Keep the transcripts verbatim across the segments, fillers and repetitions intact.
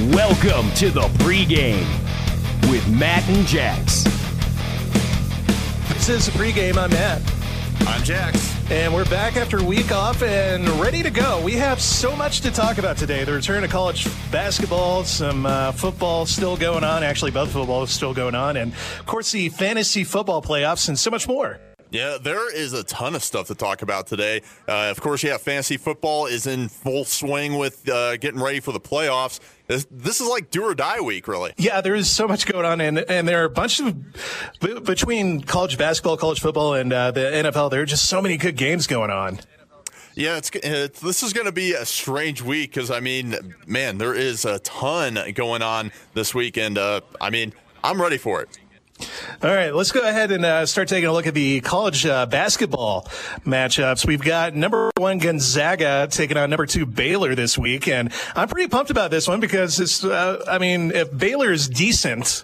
Welcome to the pregame with Matt and Jax. This is the pregame. I'm Matt. I'm Jax. And we're back after a week off and ready to go. We have so much to talk about today. The return of college basketball, some uh, football still going on. Actually, both football is still going on. And, of course, the fantasy football playoffs and so much more. Yeah, there is a ton of stuff to talk about today. Uh, of course, yeah, fantasy football is in full swing with uh, getting ready for the playoffs. This, this is like do or die week, really. Yeah, there is so much going on, and and there are a bunch of b- between college basketball, college football, and uh, the N F L. There are just so many good games going on. Yeah, it's, it's this is going to be a strange week because I mean, man, there is a ton going on this week, and uh, I mean, I'm ready for it. All right, let's go ahead and uh, start taking a look at the college uh, basketball matchups. We've got number one Gonzaga taking on number two Baylor this week, and I'm pretty pumped about this one because it's, uh, I mean, if Baylor is decent,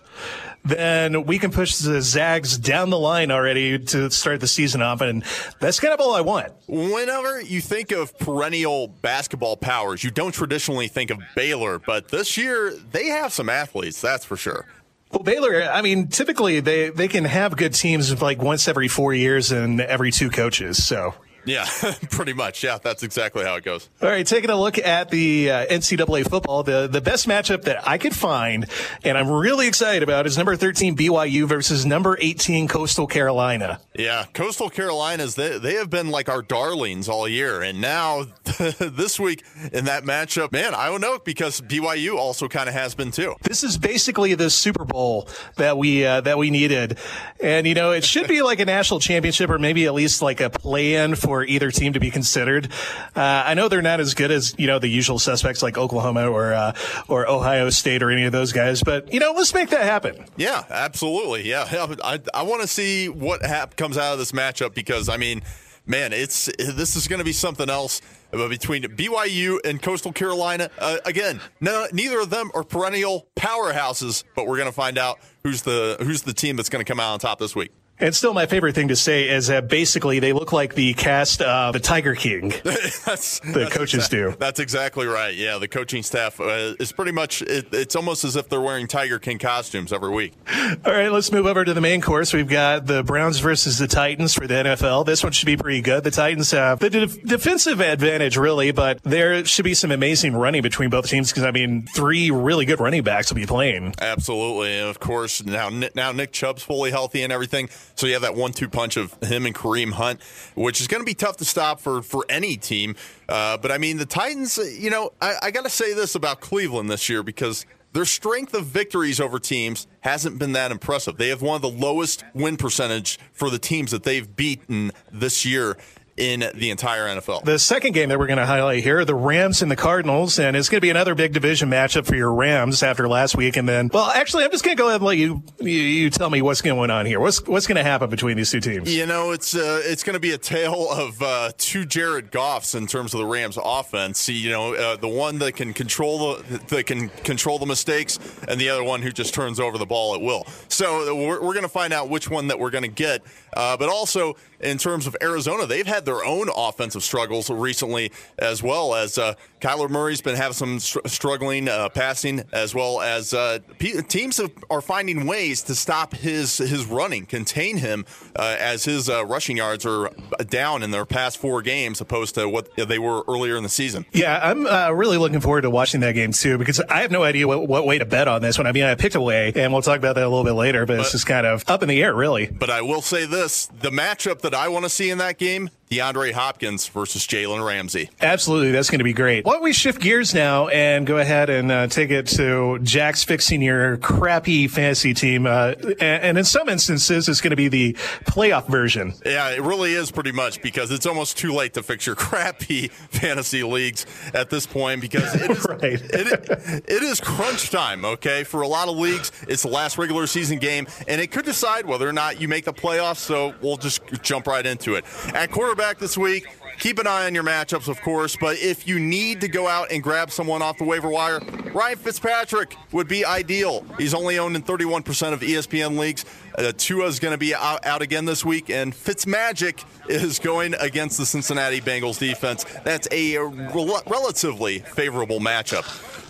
then we can push the Zags down the line already to start the season off, and that's kind of all I want. Whenever you think of perennial basketball powers, you don't traditionally think of Baylor, but this year they have some athletes, that's for sure. Well, Baylor, I mean, typically they, they can have good teams like once every four years and every two coaches, so. Yeah, pretty much. Yeah, that's exactly how it goes. All right, taking a look at the uh, N C double A football, the, the best matchup that I could find, and I'm really excited about, is number thirteen B Y U versus number eighteen Coastal Carolina. Yeah, Coastal Carolinas, they, they have been like our darlings all year, and now this week in that matchup, man, I don't know, because B Y U also kind of has been too. This is basically the Super Bowl that we uh, that we needed, and, you know, it should be like a national championship or maybe at least like a play-in for either team to be considered. Uh, I know they're not as good as, you know, the usual suspects like Oklahoma or uh, or Ohio State or any of those guys, but, you know, let's make that happen. Yeah, absolutely. Yeah, I, I want to see what hap- comes out of this matchup because, I mean, man, it's this is going to be something else between B Y U and Coastal Carolina. Uh, again, no, neither of them are perennial powerhouses, but we're going to find out who's the who's the team that's going to come out on top this week. And still, my favorite thing to say is that basically they look like the cast of the Tiger King. that's, the that's coaches exa- do. That's exactly right. Yeah, the coaching staff uh, is pretty much, it, it's almost as if they're wearing Tiger King costumes every week. All right, let's move over to the main course. We've got the Browns versus the Titans for the N F L. This one should be pretty good. The Titans have the de- defensive advantage, really, but there should be some amazing running between both teams because, I mean, three really good running backs will be playing. Absolutely. And, of course, now, now Nick Chubb's fully healthy and everything, so you have that one two punch of him and Kareem Hunt, which is going to be tough to stop for, for any team. Uh, but, I mean, the Titans, you know, I, I got to say this about Cleveland this year because their strength of victories over teams hasn't been that impressive. They have one of the lowest win percentage for the teams that they've beaten this year in the entire N F L. The second game that we're going to highlight here are the Rams and the Cardinals, and it's going to be another big division matchup for your Rams after last week. And then, well, actually, I'm just going to go ahead and let you, you you tell me what's going on here. What's what's going to happen between these two teams? You know, it's uh, it's going to be a tale of uh, two Jared Goffs in terms of the Rams offense. You know, uh, the one that can control the that can control the mistakes, and the other one who just turns over the ball at will. So we're, we're going to find out which one that we're going to get. Uh, but also, in terms of Arizona, they've had their own offensive struggles recently, as well as uh, Kyler Murray's been having some str- struggling uh, passing, as well as uh, p- teams have, are finding ways to stop his his running, contain him, uh, as his uh, rushing yards are down in their past four games, opposed to what they were earlier in the season. Yeah, I'm uh, really looking forward to watching that game too, because I have no idea what, what way to bet on this one. I mean, I picked a way, and we'll talk about that a little bit later, but, but it's just kind of up in the air, really. But I will say this. The matchup that I want to see in that game, DeAndre Hopkins versus Jalen Ramsey. Absolutely, that's going to be great. Why don't we shift gears now and go ahead and uh, take it to Jack's fixing your crappy fantasy team. Uh, and, and in some instances, it's going to be the playoff version. Yeah, it really is pretty much because it's almost too late to fix your crappy fantasy leagues at this point because it is, right. it, it is crunch time, okay? For a lot of leagues, it's the last regular season game, and it could decide whether or not you make the playoffs, so we'll just jump right into it. At quarterback, Back this week, keep an eye on your matchups, of course, but if you need to go out and grab someone off the waiver wire, Ryan Fitzpatrick would be ideal. He's only owned in thirty-one percent of E S P N leagues. Uh, Tua's going to be out, out again this week, and Fitzmagic is going against the Cincinnati Bengals defense. That's a rel- relatively favorable matchup.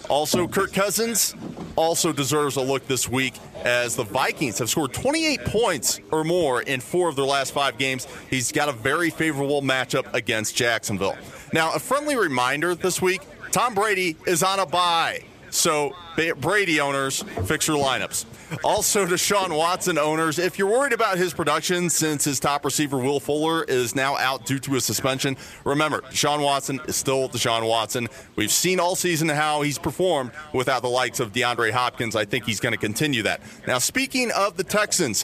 Also, Kirk Cousins also deserves a look this week as the Vikings have scored twenty-eight points or more in four of their last five games. He's got a very favorable matchup against Jacksonville. Now, a friendly reminder this week, Tom Brady is on a bye. So, Brady owners, fix your lineups. Also, Deshaun Watson owners, if you're worried about his production since his top receiver, Will Fuller, is now out due to a suspension, remember, Deshaun Watson is still Deshaun Watson. We've seen all season how he's performed without the likes of DeAndre Hopkins. I think he's going to continue that. Now, speaking of the Texans,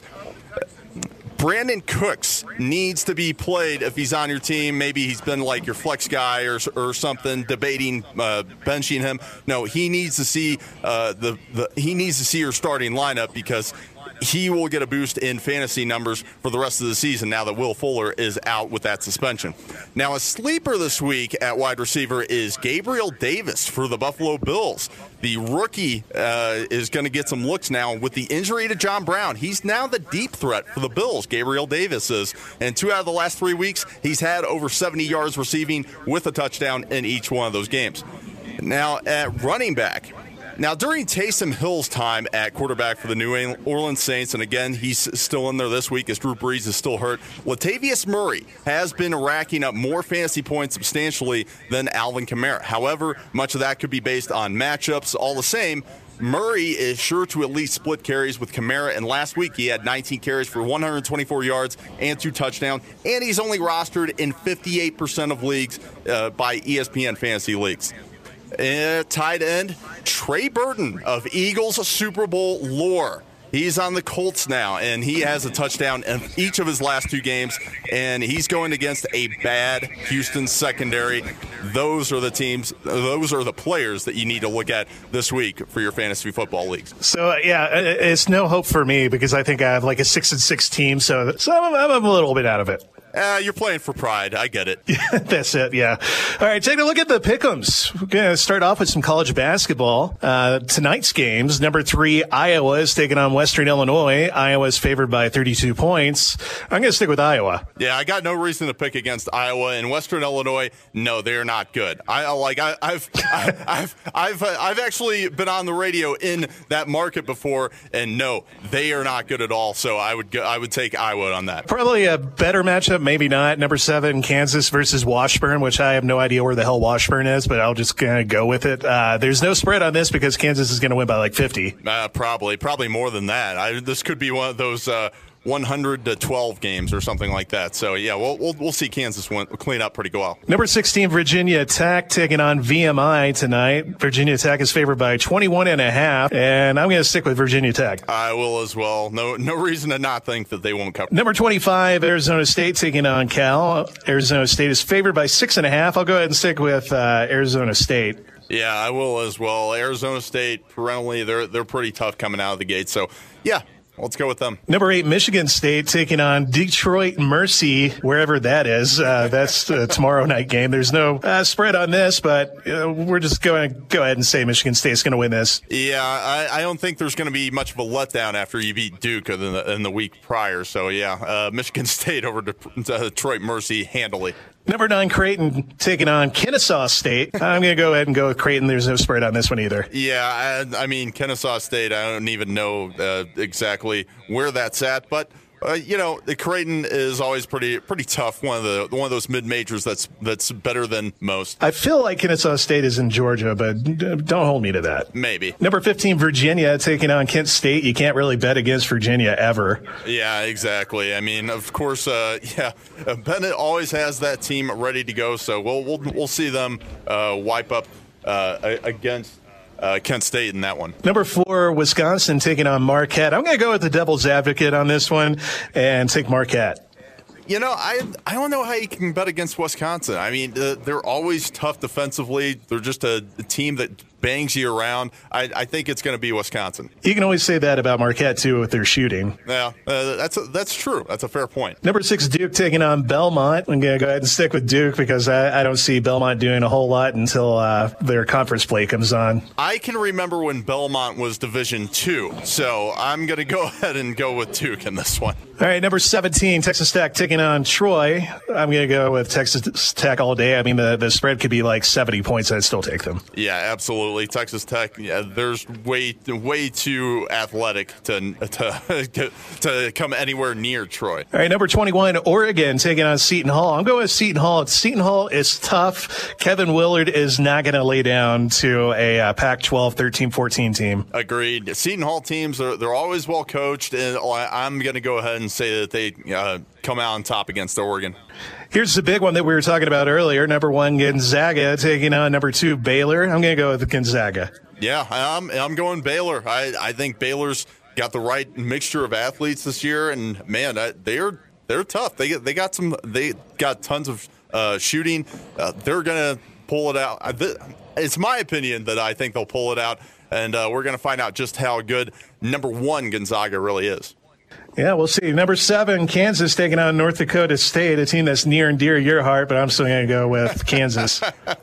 Brandon Cooks needs to be played if he's on your team. Maybe he's been like your flex guy or or something, debating uh, benching him. No, he needs to see uh, the, the he needs to see your starting lineup because he will get a boost in fantasy numbers for the rest of the season now that Will Fuller is out with that suspension. Now, a sleeper this week at wide receiver is Gabriel Davis for the Buffalo Bills. The rookie uh, is going to get some looks now with the injury to John Brown. He's now the deep threat for the Bills, Gabriel Davis is. And two out of the last three weeks, he's had over seventy yards receiving with a touchdown in each one of those games. Now, at running back, Now, during Taysom Hill's time at quarterback for the New Orleans Saints, and again, he's still in there this week as Drew Brees is still hurt, Latavius Murray has been racking up more fantasy points substantially than Alvin Kamara. However, much of that could be based on matchups. All the same, Murray is sure to at least split carries with Kamara, and last week he had nineteen carries for one hundred twenty-four yards and two touchdowns, and he's only rostered in fifty-eight percent of leagues uh, by E S P N Fantasy Leagues. Uh, tight end, Trey Burton of Eagles Super Bowl lore. He's on the Colts now, and he has a touchdown in each of his last two games, and he's going against a bad Houston secondary. Those are the teams, those are the players that you need to look at this week for your fantasy football leagues. So, yeah, it's no hope for me because I think I have like a six and six team, so, so I'm, I'm a little bit out of it. Uh, you're playing for pride. I get it. That's it, yeah. All right, take a look at the pick'ems. We're going to start off with some college basketball. Uh, tonight's games, number three, Iowa is taking on Western Illinois. Iowa is favored by thirty-two points. I'm going to stick with Iowa. Yeah, I got no reason to pick against Iowa. And Western Illinois, no, they're not good. I like. I, I've, I, I've, I've, uh, I've actually been on the radio in that market before, and no, they are not good at all. So I would, go, I would take Iowa on that. Probably a better matchup. Maybe not. Number seven, Kansas versus Washburn, which I have no idea where the hell Washburn is, but I'll just kind of go with it. Uh, there's no spread on this because Kansas is going to win by like fifty. Uh, probably, probably more than that. I, this could be one of those uh, one hundred to twelve games or something like that. So yeah, we'll we'll, we'll see Kansas win, clean up pretty well. Number sixteen, Virginia Tech taking on V M I tonight. Virginia Tech is favored by twenty-one and a half, and I'm going to stick with Virginia Tech. I will as well. No no reason to not think that they won't cover. Number twenty-five, Arizona State taking on Cal. Arizona State is favored by six and a half. I'll go ahead and stick with uh, Arizona State. Yeah, I will as well. Arizona State, perennially, they're they're pretty tough coming out of the gate. So yeah. Let's go with them. Number eight, Michigan State taking on Detroit Mercy, wherever that is. Uh, that's a tomorrow night game. There's no uh, spread on this, but uh, we're just going to go ahead and say Michigan State's going to win this. Yeah, I, I don't think there's going to be much of a letdown after you beat Duke in the, in the week prior. So, yeah, uh, Michigan State over to Detroit Mercy handily. Number nine, Creighton taking on Kennesaw State. I'm going to go ahead and go with Creighton. There's no spread on this one either. Yeah, I, I mean, Kennesaw State, I don't even know uh, exactly where that's at, but uh, you know, the Creighton is always pretty pretty tough. One of the one of those mid majors that's that's better than most. I feel like Kennesaw State is in Georgia, but don't hold me to that. Maybe. Number fifteen, Virginia taking on Kent State. You can't really bet against Virginia ever. Yeah, exactly. I mean, of course, uh, yeah, Bennett always has that team ready to go. So we'll we'll we'll see them uh, wipe up uh, against. Uh, Kent State in that one. Number four, Wisconsin taking on Marquette. I'm going to go with the devil's advocate on this one and take Marquette. You know, I I don't know how you can bet against Wisconsin. I mean, uh, they're always tough defensively. They're just a, a team that bangs you around. I, I think it's going to be Wisconsin. You can always say that about Marquette, too, with their shooting. Yeah, uh, that's a, that's true. That's a fair point. Number six, Duke taking on Belmont. I'm going to go ahead and stick with Duke because I, I don't see Belmont doing a whole lot until uh, their conference play comes on. I can remember when Belmont was Division two, so I'm going to go ahead and go with Duke in this one. All right, number seventeen, Texas Tech taking on Troy. I'm going to go with Texas Tech all day. I mean, the, the spread could be like seventy points. I'd still take them. Yeah, absolutely. absolutely. Texas Tech, yeah, there's way way too athletic to, to to come anywhere near Troy. All right, number twenty-one, Oregon taking on Seton Hall. I'm going with Seton Hall. Seton Hall is tough. Kevin Willard is not going to lay down to a uh, Pac twelve thirteen fourteen team. Agreed. Seton Hall teams, are they're always well coached, and I'm going to go ahead and say that they uh, come out on top against Oregon. Here's the big one that we were talking about earlier. Number one, Gonzaga taking on number two, Baylor. I'm going to go with Gonzaga. Yeah, I'm, I'm going Baylor. I, I think Baylor's got the right mixture of athletes this year, and man, they're they're tough. They they got some. They got tons of uh, shooting. Uh, they're going to pull it out. It's my opinion that I think they'll pull it out, and uh, we're going to find out just how good number one Gonzaga really is. Yeah, we'll see. Number seven, Kansas taking on North Dakota State, a team that's near and dear to your heart, but I'm still going to go with Kansas.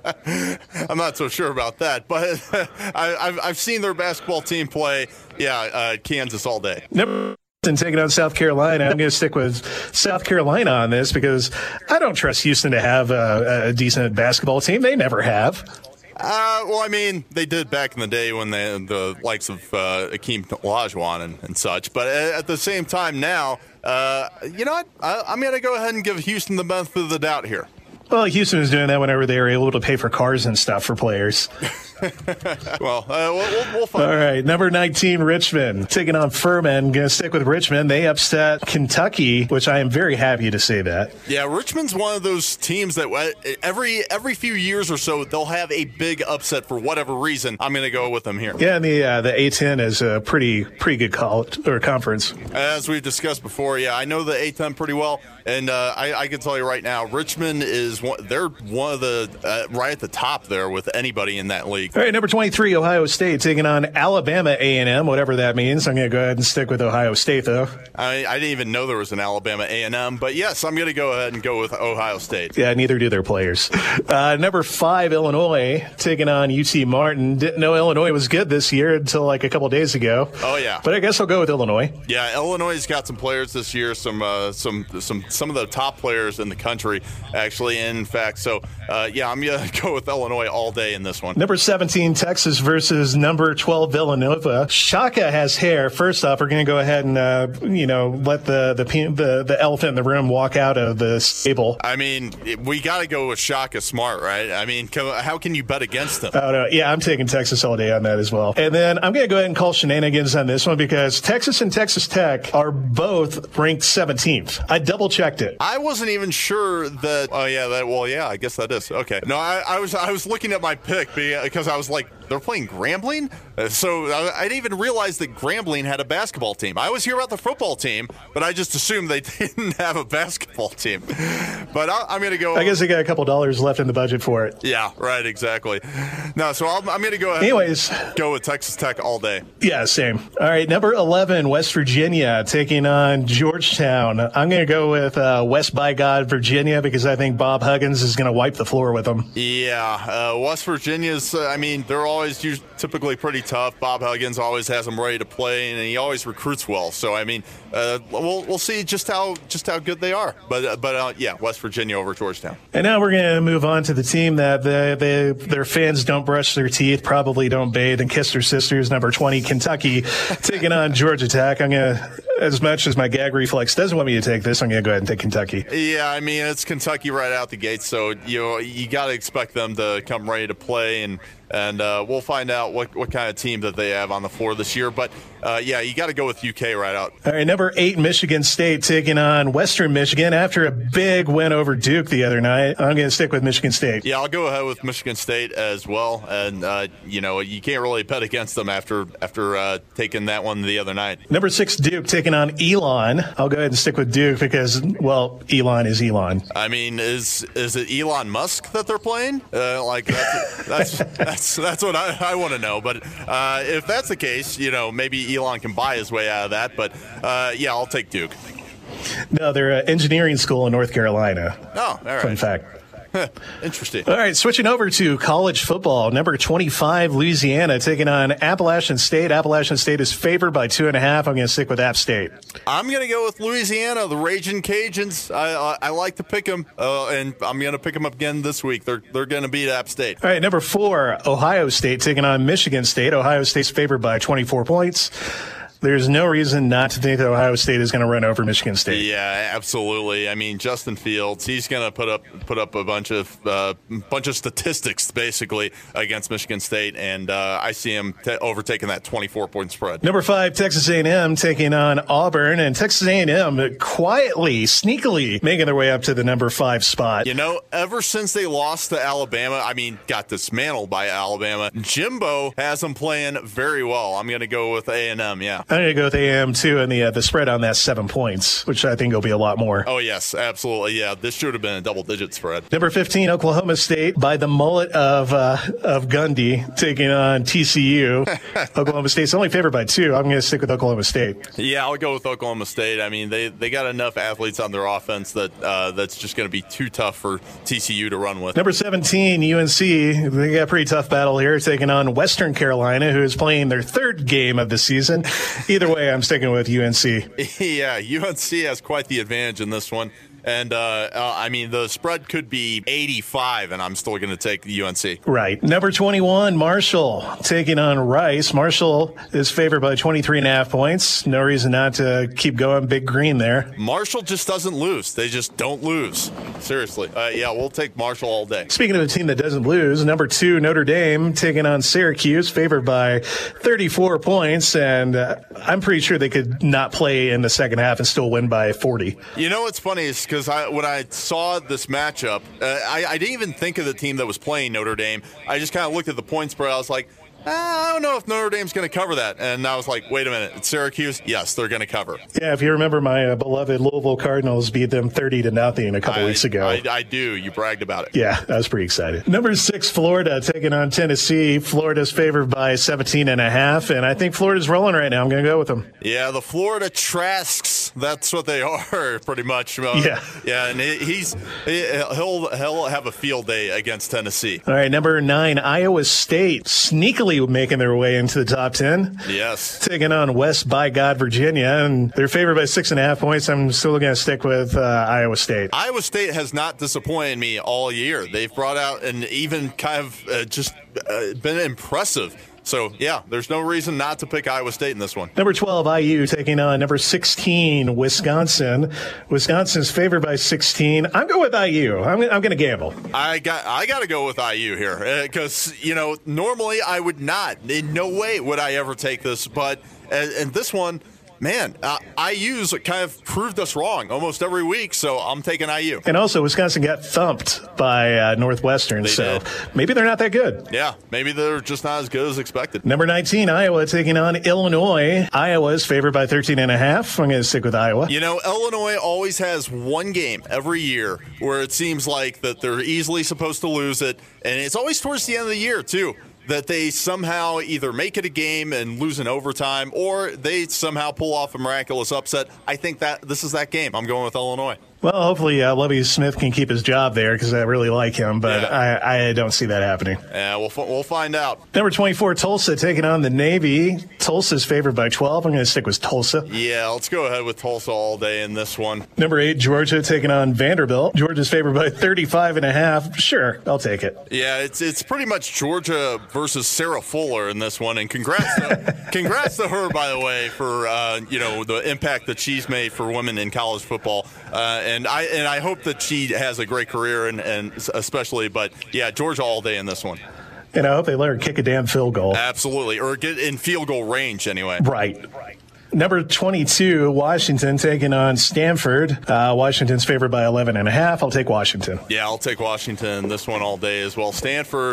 I'm not so sure about that, but I, I've, I've seen their basketball team play. Yeah, uh, Kansas all day. Number and taking on South Carolina. I'm going to stick with South Carolina on this because I don't trust Houston to have a, a decent basketball team. They never have. Uh, well, I mean, they did back in the day when they, the likes of uh, Akeem Olajuwon and, and such. But at the same time now, uh, you know what? I, I'm going to go ahead and give Houston the benefit of the doubt here. Well, Houston was doing that whenever they were able to pay for cars and stuff for players. well, uh, we'll, we'll find All out. right, number nineteen, Richmond, taking on Furman. Going to stick with Richmond. They upset Kentucky, which I am very happy to say that. Yeah, Richmond's one of those teams that every every few years or so, they'll have a big upset for whatever reason. I'm going to go with them here. Yeah, and the uh, the A ten is a pretty pretty good college or conference. As we've discussed before, yeah, I know the A ten pretty well, and uh, I, I can tell you right now, Richmond is one, they're one of the uh, right at the top there with anybody in that league. All right, number twenty-three, Ohio State taking on Alabama A and M, whatever that means. I'm going to go ahead and stick with Ohio State, though. I, I didn't even know there was an Alabama A and M, but yes, I'm going to go ahead and go with Ohio State. Yeah, neither do their players. Uh, number five, Illinois taking on U T Martin. Didn't know Illinois was good this year until like a couple days ago. Oh yeah, but I guess I'll go with Illinois. Yeah, Illinois has got some players this year, some uh, some some some of the top players in the country, actually. In fact, so uh, yeah, I'm going to go with Illinois all day in this one. Number seventeen, Texas versus number twelve, Villanova. Shaka has hair. First off, we're going to go ahead and uh, you know let the the, the the elephant in the room walk out of the stable. I mean, we got to go with Shaka Smart, right? I mean, how can you bet against them? Oh no, yeah, I'm taking Texas all day on that as well. And then I'm going to go ahead and call shenanigans on this one because Texas and Texas Tech are both ranked seventeenth. I double checked it. I wasn't even sure that. Oh yeah, that. Well, yeah, I guess that is okay. No, I, I was I was looking at my pick because I was like, they're playing Grambling? Uh, so I, I didn't even realize that Grambling had a basketball team. I always hear about the football team, but I just assumed they didn't have a basketball team. But I, I'm going to go. I guess they got a couple dollars left in the budget for it. Yeah, right, exactly. No, so I'm, I'm going to go ahead Anyways, and go with Texas Tech all day. Yeah, same. All right, number eleven, West Virginia taking on Georgetown. I'm going to go with uh, West by God, Virginia, because I think Bob Huggins is going to wipe the floor with them. Yeah, uh, West Virginia's, uh, I mean, they're always usually, typically pretty tough. Bob Huggins always has them ready to play, and he always recruits well. So, I mean, uh, we'll we'll see just how just how good they are. But, uh, but uh, yeah, West Virginia over Georgetown. And now we're going to move on to the team that they, they, their fans don't brush their teeth, probably don't bathe, and kiss their sisters. Number twenty, Kentucky, taking on Georgia Tech. I'm going to, as much as my gag reflex doesn't want me to take this, I'm going to go ahead and take Kentucky. Yeah, I mean, it's Kentucky right out the gate, so you know, you got to expect them to come ready to play, and and uh, we'll find out what, what kind of team that they have on the floor this year. But, uh, yeah, you got to go with U K right out. All right, number eight, Michigan State taking on Western Michigan after a big win over Duke the other night. I'm going to stick with Michigan State. Yeah, I'll go ahead with Michigan State as well. And, uh, you know, you can't really bet against them after after uh, taking that one the other night. Number six, Duke taking on Elon. I'll go ahead and stick with Duke because, well, Elon is Elon. I mean, is is it Elon Musk that they're playing? Uh, like, that's that's, that's that's what I, I want to know. But uh, if that's the case, you know, maybe Elon can buy his way out of that. But, uh, yeah, I'll take Duke. No, they're an engineering school in North Carolina. Oh, all right. Fun fact. Interesting. All right, switching over to college football. Number twenty-five, Louisiana, taking on Appalachian State. Appalachian State is favored by two and a half. I'm going to stick with App State. I'm going to go with Louisiana, the Raging Cajuns. I, I, I like to pick them, uh, and I'm going to pick them up again this week. They're they're going to beat App State. All right, number four, Ohio State, taking on Michigan State. Ohio State's favored by twenty-four points. There's no reason not to think that Ohio State is going to run over Michigan State. Yeah, absolutely. I mean, Justin Fields, he's going to put up put up a bunch of uh, bunch of statistics basically against Michigan State, and uh, I see him t- overtaking that twenty-four point spread. Number five, Texas A and M taking on Auburn, and Texas A and M quietly, sneakily making their way up to the number five spot. You know, ever since they lost to Alabama, I mean, got dismantled by Alabama, Jimbo has them playing very well. I'm going to go with A and M, yeah. I'm going to go with A and M, too, and the, uh, the spread on that seven points, which I think will be a lot more. Oh, yes, absolutely. Yeah, this should have been a double-digit spread. Number fifteen, Oklahoma State, by the mullet of uh, of Gundy, taking on T C U. Oklahoma State's only favored by two. I'm going to stick with Oklahoma State. Yeah, I'll go with Oklahoma State. I mean, they, they got enough athletes on their offense that uh, that's just going to be too tough for T C U to run with. Number seventeen, U N C. They got a pretty tough battle here, taking on Western Carolina, who is playing their third game of the season. Either way, I'm sticking with U N C. Yeah, U N C has quite the advantage in this one. And, uh, uh, I mean, the spread could be eighty-five, and I'm still going to take the U N C. Right. Number twenty-one, Marshall, taking on Rice. Marshall is favored by twenty-three and a half points. No reason not to keep going big green there. Marshall just doesn't lose. They just don't lose. Seriously. Uh, yeah, we'll take Marshall all day. Speaking of a team that doesn't lose, number two, Notre Dame, taking on Syracuse, favored by thirty-four points. And uh, I'm pretty sure they could not play in the second half and still win by forty. You know what's funny is because I, when I saw this matchup, uh, I, I didn't even think of the team that was playing Notre Dame. I just kind of looked at the point spread. I was like, I don't know if Notre Dame's going to cover that. And I was like, wait a minute, it's Syracuse? Yes, they're going to cover. Yeah, if you remember, my uh, beloved Louisville Cardinals beat them thirty to nothing a couple I, weeks ago. I, I do. You bragged about it. Yeah, I was pretty excited. Number six, Florida, taking on Tennessee. Florida's favored by seventeen and a half, and I think Florida's rolling right now. I'm going to go with them. Yeah, the Florida Trasks, that's what they are, pretty much. Uh, yeah. Yeah, and he's he'll, he'll have a field day against Tennessee. All right, number nine, Iowa State, sneakily making their way into the top ten. Yes. Taking on West by God, Virginia, and they're favored by six and a half points. I'm still going to stick with uh, Iowa State. Iowa State has not disappointed me all year. They've brought out and even kind of uh, just uh, been impressive. So, yeah, there's no reason not to pick Iowa State in this one. Number twelve, I U, taking on number sixteen, Wisconsin. Wisconsin's favored by sixteen. I'm going with I U. I'm, I'm going to gamble. I got I got to go with I U here because, uh, you know, normally I would not. In no way would I ever take this. But and, and this one, man, uh, I U's kind of proved us wrong almost every week, so I'm taking I U. And also, Wisconsin got thumped by uh, Northwestern, they so did. Maybe they're not that good. Yeah, maybe they're just not as good as expected. Number nineteen, Iowa, taking on Illinois. Iowa is favored by thirteen and a half. I'm going to stick with Iowa. You know, Illinois always has one game every year where it seems like that they're easily supposed to lose it, and it's always towards the end of the year, too. That they somehow either make it a game and lose in overtime, or they somehow pull off a miraculous upset. I think that this is that game. I'm going with Illinois. Well, hopefully uh, Lovie Smith can keep his job there because I really like him, but yeah. I, I don't see that happening. Yeah, we'll we'll find out. Number twenty-four, Tulsa, taking on the Navy. Tulsa's favored by twelve. I'm going to stick with Tulsa. Yeah, let's go ahead with Tulsa all day in this one. Number eight, Georgia, taking on Vanderbilt. Georgia's favored by thirty-five and a half. Sure, I'll take it. Yeah, it's it's pretty much Georgia versus Sarah Fuller in this one, and congrats to, congrats to her, by the way, for uh, you know the impact that she's made for women in college football. Uh, And I and I hope that she has a great career, and, and especially, but yeah, Georgia all day in this one. And I hope they let her kick a damn field goal. Absolutely, or get in field goal range anyway. Right. Number twenty-two, Washington, taking on Stanford. Uh, Washington's favored by eleven and a half. I'll take Washington. Yeah, I'll take Washington this one all day as well. Stanford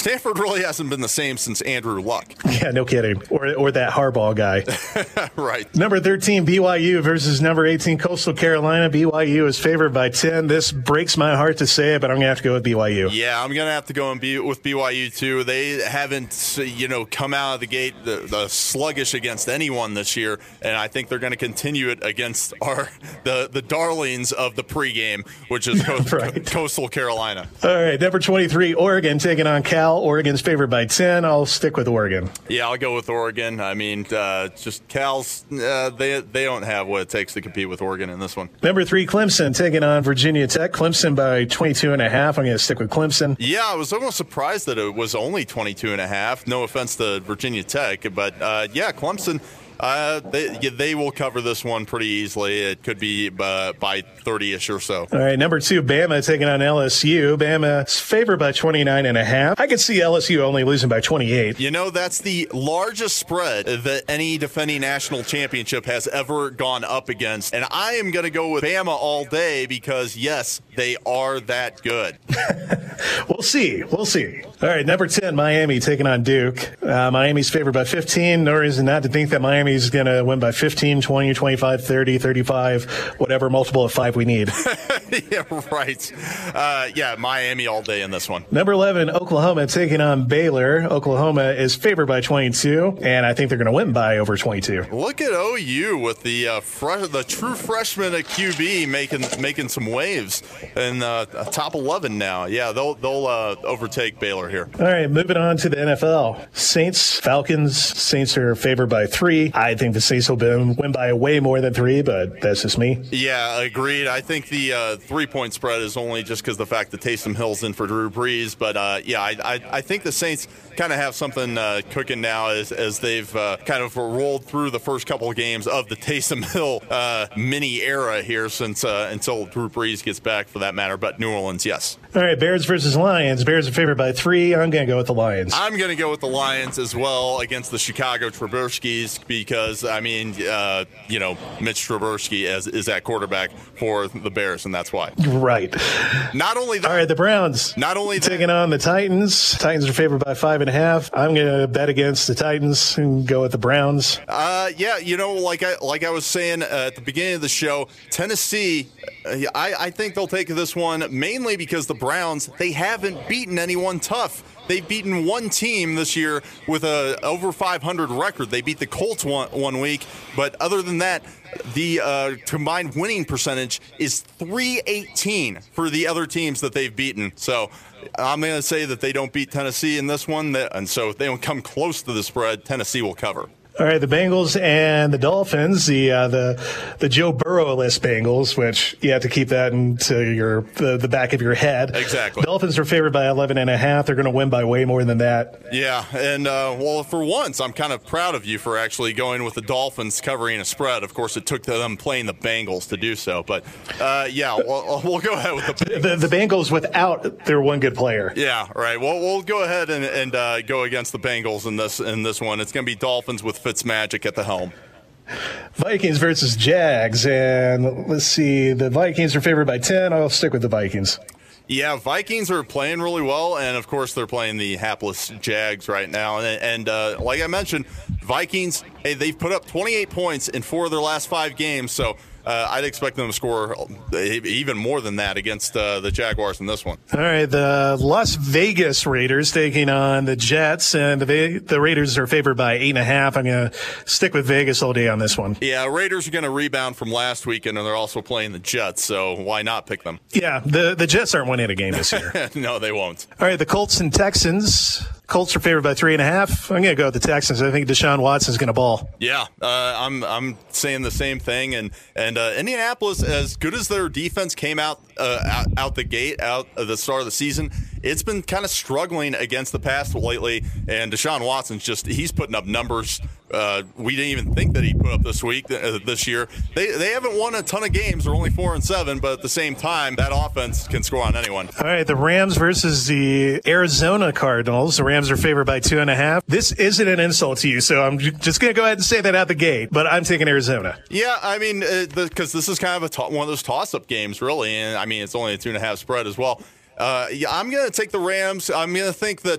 Stanford really hasn't been the same since Andrew Luck. Yeah, no kidding. Or or that Harbaugh guy. Right. Number thirteen, B Y U versus number eighteen, Coastal Carolina. B Y U is favored by ten. This breaks my heart to say it, but I'm going to have to go with B Y U. Yeah, I'm going to have to go and be with B Y U, too. They haven't, you know, come out of the gate the, the sluggish against anyone this year, and I think they're going to continue it against our the, the darlings of the pregame, which is Co- right. Coastal Carolina. All right, number twenty-three, Oregon taking on Cal. Oregon's favored by ten. I'll stick with Oregon. Yeah, I'll go with Oregon. I mean, uh, just Cal's, uh, they they don't have what it takes to compete with Oregon in this one. Number three, Clemson taking on Virginia Tech. Clemson by twenty-two and a half. I'm going to stick with Clemson. Yeah, I was almost surprised that it was only twenty-two and a half. No offense to Virginia Tech, but uh, yeah, Clemson. Uh, they, yeah, they will cover this one pretty easily. It could be uh, by thirty-ish or so. All right, number two, Bama taking on L S U. Bama's favored by twenty-nine and a half. I could see L S U only losing by twenty-eight. You know, that's the largest spread that any defending national championship has ever gone up against. And I am going to go with Bama all day because, yes, they are that good. We'll see. We'll see. All right, number ten, Miami taking on Duke. Uh, Miami's favored by fifteen. No reason not to think that Miami is going to win by fifteen, twenty, twenty-five, thirty, thirty-five, whatever multiple of five we need. Yeah, right. Uh, yeah, Miami all day in this one. Number eleven, Oklahoma taking on Baylor. Oklahoma is favored by twenty-two, and I think they're going to win by over twenty-two. Look at O U with the uh, fresh, the true freshman at Q B making making some waves in uh, top eleven now. Yeah, they'll they'll uh, overtake Baylor here. All right, moving on to the N F L. Saints, Falcons. Saints are favored by three. I think the Saints will win by way more than three, but that's just me. Yeah, agreed. I think the uh, three-point spread is only just because the fact that Taysom Hill's in for Drew Brees. But, uh, yeah, I, I, I think the Saints kind of have something uh, cooking now as, as they've uh, kind of rolled through the first couple of games of the Taysom Hill uh, mini era here since uh, until Drew Brees gets back, for that matter. But New Orleans, yes. All right, Bears versus Lions. Bears are favored by three. I'm going to go with the Lions. I'm going to go with the Lions as well against the Chicago Trubisky's because, I mean, uh, you know, Mitch Trubisky is, is at quarterback for the Bears, and that's why. Right. Not only that. All right, the Browns. Not only that. Taking on the Titans. Titans are favored by five and a half. I'm going to bet against the Titans and go with the Browns. Uh, yeah, you know, like I like I was saying uh, at the beginning of the show, Tennessee, uh, I, I think they'll take this one mainly because the Browns, they haven't beaten anyone tough. They've beaten one team this year with a over five hundred record. They beat the Colts one, one week, but other than that, the uh, combined winning percentage is three eighteen for the other teams that they've beaten. So I'm going to say that they don't beat Tennessee in this one, and so if they don't come close to the spread, Tennessee will cover. All right, the Bengals and the Dolphins, the uh, the the Joe Burrow-less Bengals, which you have to keep that into your the, the back of your head. Exactly. Dolphins are favored by eleven and a half. They're going to win by way more than that. Yeah, and uh, well, for once, I'm kind of proud of you for actually going with the Dolphins covering a spread. Of course, it took them playing the Bengals to do so, but uh, yeah, we'll, we'll go ahead with the Bengals. The, the Bengals without their one good player. Yeah, right. Well, we'll go ahead and, and uh, go against the Bengals in this in this one. It's going to be Dolphins with Fitzmagic at the helm. Vikings versus Jags, and let's see, the Vikings are favored by ten. I'll stick with the Vikings. Yeah, Vikings are playing really well, and of course they're playing the hapless Jags right now. And, and uh, like I mentioned, Vikings, hey, they've put up twenty-eight points in four of their last five games, so uh, I'd expect them to score even more than that against uh, the Jaguars in this one. All right, the Las Vegas Raiders taking on the Jets, and the, the Raiders are favored by eight and a half. I'm going to stick with Vegas all day on this one. Yeah, Raiders are going to rebound from last weekend, and they're also playing the Jets, so why not pick them? Yeah, the, the Jets aren't winning a game this year. No, they won't. All right, the Colts and Texans. Colts are favored by three and a half. I'm going to go with the Texans. I think Deshaun Watson's going to ball. Yeah, uh, I'm I'm saying the same thing. And and uh, Indianapolis, as good as their defense came out, uh, out out the gate, out at the start of the season, it's been kind of struggling against the pass lately. And Deshaun Watson's just he's putting up numbers uh, we didn't even think that he put up this week, uh, this year. They they haven't won a ton of games. They're only four and seven, but at the same time, that offense can score on anyone. All right, the Rams versus the Arizona Cardinals. The Rams are favored by two and a half. This isn't an insult to you, so I'm just going to go ahead and say that out the gate, but I'm taking Arizona. Yeah, I mean, because uh, this is kind of a to- one of those toss-up games, really, and I mean, it's only a two and a half spread as well. Uh, yeah, I'm going to take the Rams. I'm going to think that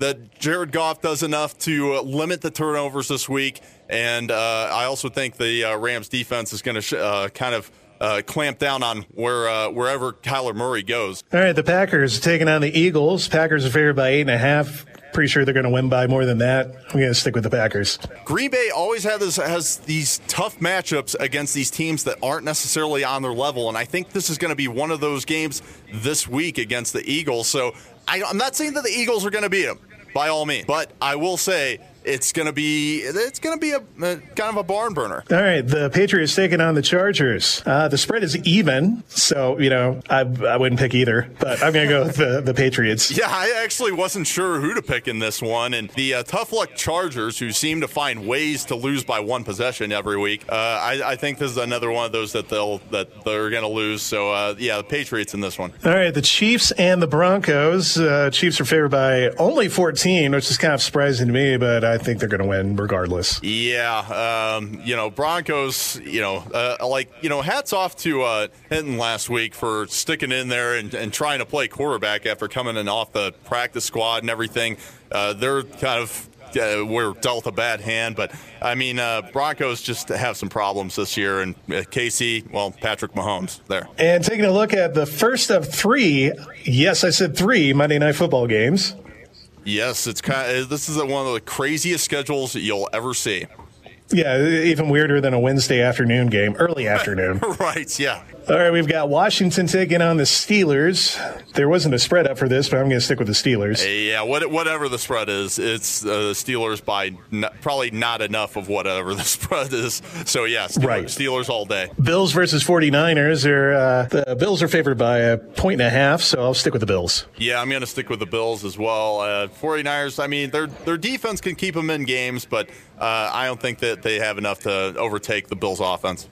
that Jared Goff does enough to uh, limit the turnovers this week. And uh, I also think the uh, Rams defense is going to sh- uh, kind of uh, clamp down on where uh, wherever Kyler Murray goes. All right, the Packers taking on the Eagles. Packers are favored by eight and a half. Pretty sure they're going to win by more than that. I'm going to stick with the Packers. Green Bay always has, this, has these tough matchups against these teams that aren't necessarily on their level, and I think this is going to be one of those games this week against the Eagles. So I, I'm not saying that the Eagles are going to beat them, by all means, but I will say it's going to be it's going to be a, a kind of a barn burner. All right, the Patriots taking on the Chargers. Uh, the spread is even, so you know I I wouldn't pick either, but I'm going to go with the, the Patriots. Yeah, I actually wasn't sure who to pick in this one, and the uh, tough luck Chargers, who seem to find ways to lose by one possession every week. Uh, I, I think this is another one of those that they'll that they're going to lose. So uh, yeah, the Patriots in this one. All right, the Chiefs and the Broncos. Uh, Chiefs are favored by only fourteen, which is kind of surprising to me, but I think they're going to win regardless. Yeah, um, you know, Broncos, you know, uh, like, you know, hats off to uh, Hinton last week for sticking in there and, and trying to play quarterback after coming in off the practice squad and everything. Uh, they're kind of uh, we're dealt a bad hand, but I mean, uh, Broncos just have some problems this year, and uh, K C, well, Patrick Mahomes there. And taking a look at the first of three, yes, I said three Monday Night Football games. Yes, it's kind of, this is one of the craziest schedules that you'll ever see. Yeah, even weirder than a Wednesday afternoon game, early afternoon. Right, yeah. All right, we've got Washington taking on the Steelers. There wasn't a spread up for this, but I'm going to stick with the Steelers. Yeah, what, whatever the spread is, it's uh, the Steelers by n- probably not enough of whatever the spread is. So, yeah, Steelers, right. Steelers all day. Bills versus 49ers. Are, uh, the Bills are favored by a point and a half, so I'll stick with the Bills. Yeah, I'm going to stick with the Bills as well. Uh, 49ers, I mean, their their defense can keep them in games, but uh, I don't think that they have enough to overtake the Bills' offense.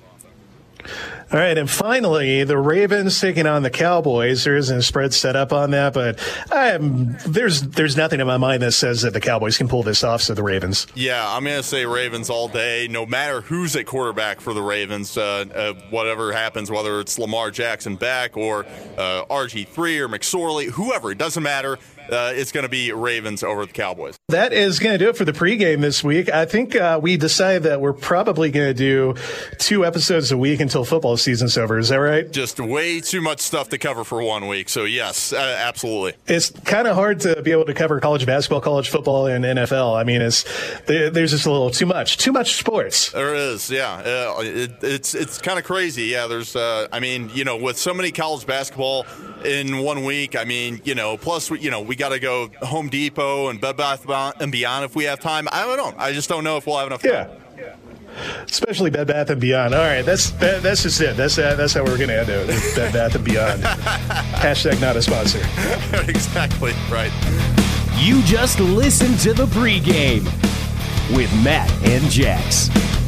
All right, and finally, the Ravens taking on the Cowboys. There isn't a spread set up on that, but I'm, there's there's nothing in my mind that says that the Cowboys can pull this off, so the Ravens. Yeah, I'm going to say Ravens all day, no matter who's at quarterback for the Ravens. Uh, uh, whatever happens, whether it's Lamar Jackson back or uh, R G three or McSorley, whoever, it doesn't matter. Uh, it's going to be Ravens over the Cowboys. That is going to do it for the pregame this week. I think uh, we decided that we're probably going to do two episodes a week until football season's over. Is that right? Just way too much stuff to cover for one week. So, yes, uh, absolutely. It's kind of hard to be able to cover college basketball, college football, and N F L. I mean, it's there's just a little too much. Too much sports. There is, yeah. Uh, it, it's it's kind of crazy. Yeah, there's, uh, I mean, you know, with so many college basketball in one week, I mean, you know, plus, you know, we got to go Home Depot and Bed Bath and Beyond if we have time. I don't know. I just don't know if we'll have enough time. Yeah. Especially Bed Bath and Beyond. All right, that's that, that's just it. That's uh, that's how we're going to end it. Bed Bath and Beyond. Hashtag not a sponsor. Exactly right. You just listened to the pregame with Matt and Jax.